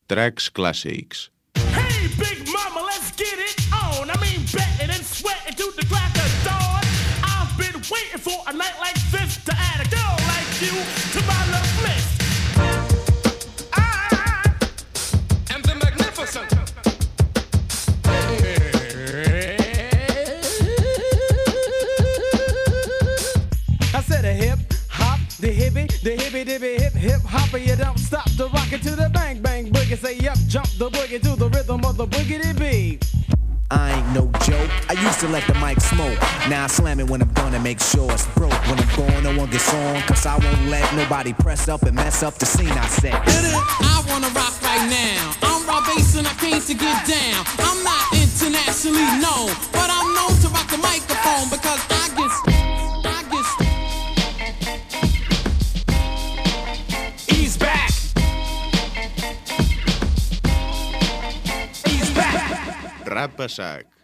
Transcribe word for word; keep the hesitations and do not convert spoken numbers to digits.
Tracks clàssics. Hey, big mama, let's get it on. I mean, betting and sweating to the crack of dawn. I've been waiting for a night like this to add a girl like you to my love list. I am the magnificent. I said a hip hop, the hippie, the hippie dibby hip hip hopper. You don't stop the rocket to the bang bang boogie. Say up, jump the boogie to the rhythm of the boogity beat. I ain't no joke. I used to let the mic smoke. Now I slam it when I'm done and make sure it's broke. When I'm gone, no one gets on. Cause I won't let nobody press up and mess up the scene I set. I wanna rock right now. I'm Rob Bass and I came to get down. I'm not internationally known, but I'm known to rock the microphone because I get, I get. He's back. Rap a sac.